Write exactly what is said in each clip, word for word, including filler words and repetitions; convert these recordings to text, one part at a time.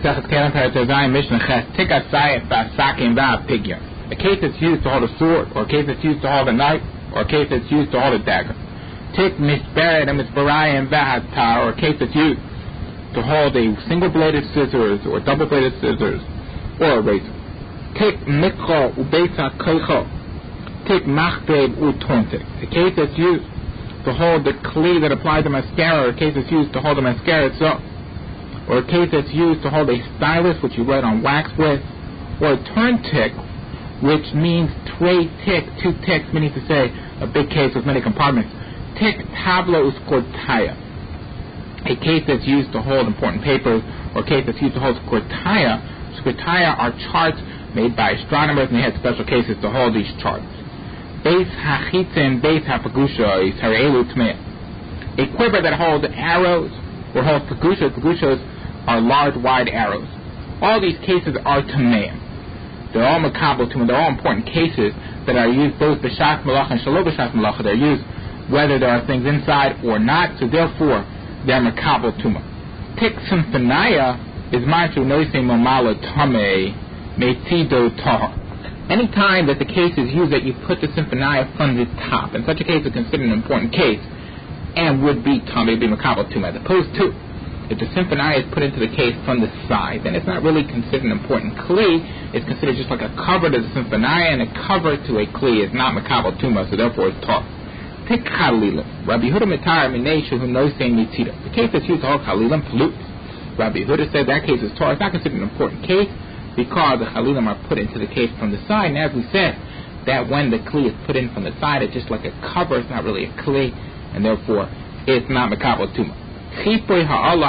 Sechet Kelim Paratazayim Mishnah Ches Tika Sayet Basakim Va Pigya. A case that's used to hold a sword, or a case that's used to hold a knife, or a case that's used to hold a dagger. Tik Mishberet and Mishbarayim Vahatar, or a case that's used to hold a single-bladed scissors, or double-bladed scissors, or a razor. Tik Mikro Ubesa Koicho. Tik Machdeb Utontik. A case that's used to hold the kli that applies the mascara, or a case that's used to hold the mascara itself, or a case that's used to hold a stylus, which you write on wax with, or a turn tick, which means tray tick, two ticks, meaning to say a big case with many compartments. Tick tabla uskortaya. A case that's used to hold important papers, or a case that's used to hold skortaya. Skortaya are charts made by astronomers, and they had special cases to hold these charts. Beis hachitzin, beis hapagusha is harelu tmei. A quiver that holds arrows, or holds pagushas. Pagushas are large, wide arrows. All these cases are tmeim. They're all makabel tumah. They're all important cases that are used both b'shas malacha and shelo b'shas malacha. They're used whether there are things inside or not, so therefore they're makabel tumah. Tik symphonaya is manchu noisei momala tamei metido tahar. Any time that the case is used that you put the symphonaya from the top, and such a case is considered an important case and would be tamei, be makabel tumah, as opposed to if the symphonaya is put into the case from the side, then it's not really considered an important kli. It's considered just like a cover to the symphonaya, and a cover to a kli is not makabel tumah, so therefore it's taught. Take chalilim. Rabbi Yehuda mitar mineshu who knows saying mitira. The case that's used to hold chalilim pollutes. Rabbi Yehuda said that case is taught. It's not considered an important case because the chalilim are put into the case from the side. And as we said, that when the kli is put in from the side, it's just like a cover. It's not really a kli, and therefore it's not makabel tumah. The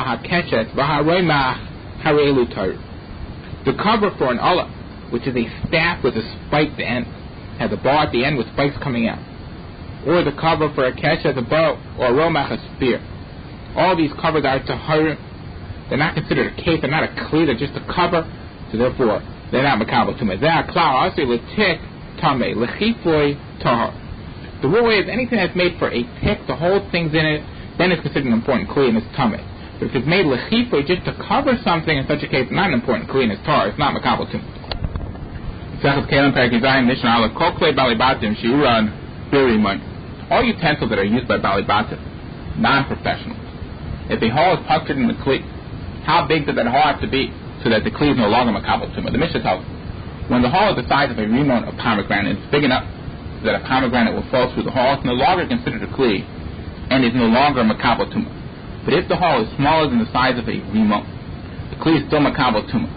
cover for an Allah, which is a staff with a spiked end, has a bar at the end with spikes coming out, or the cover for a keshet has a bow, or a romach, a spear. All these covers are tahar. They're not considered a case. They're not a kli. They're just a cover. So therefore, they're not makabel tumah. The rule is anything that's made for a tick to hold things in it, then it's considered an important kli and it's tamei. But if it's made lechifo just to cover something, in such a case, not an important kli and it's tar, it's not makabel tumah. All utensils that are used by balibatim, non-professionals. If a hole is punctured in the kli, how big does that hole have to be so that the kli is no longer makabel tumah? The Mishnah tells us, when the hole is the size of a rimon of pomegranate, it's big enough so that a pomegranate will fall through the hole, it's no longer considered a kli and is no longer makabel tumah. But if the hole is smaller than the size of a rimon, the kli is still makabel tumah,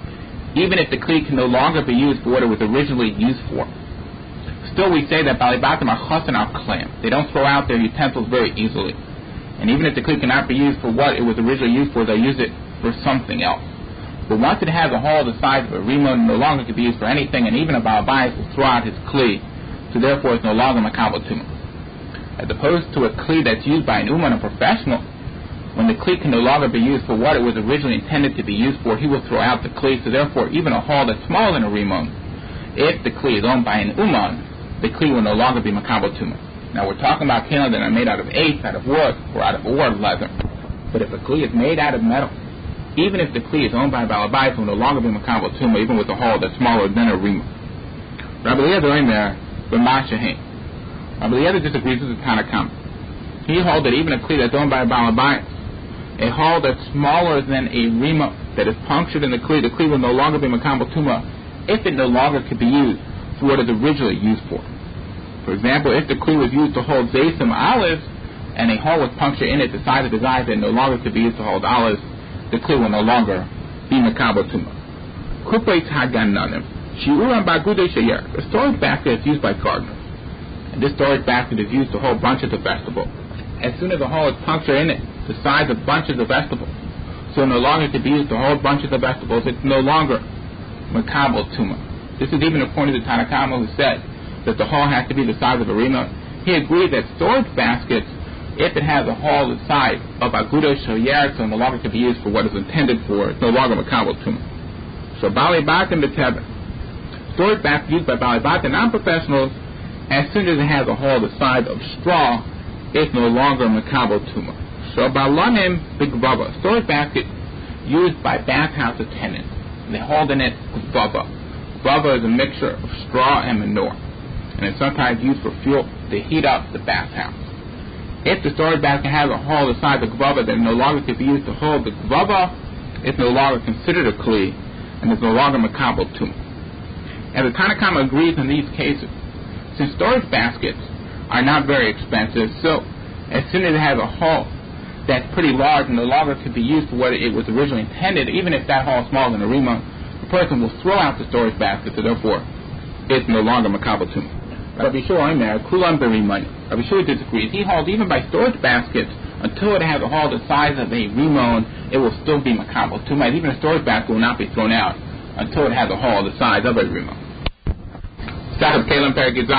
even if the kli can no longer be used for what it was originally used for. Still, we say that balibatim are chasen al klam. They don't throw out their utensils very easily, and even if the kli cannot be used for what it was originally used for, they'll use it for something else. But once it has a hole the size of a rimon, no longer can be used for anything, and even a balabayas will throw out his kli, so therefore it's no longer makabel tumah. As opposed to a kli that's used by an uman, a professional, when the kli can no longer be used for what it was originally intended to be used for, he will throw out the kli, so therefore even a hole that's smaller than a rimon, if the kli is owned by an uman, the kli will no longer be makabel tumah. Now we're talking about kelim that are made out of eighth, out of wood, or out of or leather. But if a kli is made out of metal, even if the kli is owned by a balabayas, it will no longer be makabel tumah, even with a hole that's smaller than a rimon. Rabbi Eliezer in there, b'mashahin. Rabbi Eliezer disagrees with the Tanakam. He holds that even a kli that's owned by a balabayas, a hole that's smaller than a rimon that is punctured in the kli, the kli will no longer be makabel tumah if it no longer could be used for what it's originally used for. For example, if the kli was used to hold zaysim olives, and a hole was punctured in it the size of his eyes that no longer could be used to hold olives, the kli will no longer be makabel tumah. Kupei tagananim shiuram bagudei sheyer. A storage basket is used by gardeners, and this storage basket is used to hold bunches of vegetables. As soon as a hole is punctured in it the size of bunches of vegetables, so no longer to be used to hold bunches of vegetables, it's no longer makabel tumah. This is even according to Tanakama, who said that the hole has to be the size of a rimon. He agreed that storage baskets, if it has a hole the size of agudo shoyer, so no longer can be used for what it's intended for, it's no longer makabel tumah. So balibatim b'tebet, storage basket used by balibatim non-professionals, as soon as it has a hole the size of straw, it's no longer makabel tumah. So balanim b'gbava, storage basket used by bathhouse attendants. They hold in it gvava. Gvava is a mixture of straw and manure, and it's sometimes used for fuel to heat up the bathhouse. If the storage basket has a hole the size of gvava that no longer can be used to hold the gvava, it's no longer considered a kli, and is no longer makabel tuma. And the Tanna Kamma agrees in these cases. Since storage baskets are not very expensive, so as soon as it has a hole that's pretty large and no longer can be used for what it was originally intended, even if that hole is smaller than a rimon, the person will throw out the storage basket, so therefore it's no longer makabel tuma. Rabbi Shua Omer, kulam berimon. Rabbi Shua disagrees. He holds even by storage baskets, until it has a hole the size of a rimon, it will still be makabel tuma. Even a storage basket will not be thrown out until it has a hole the size of a rimon.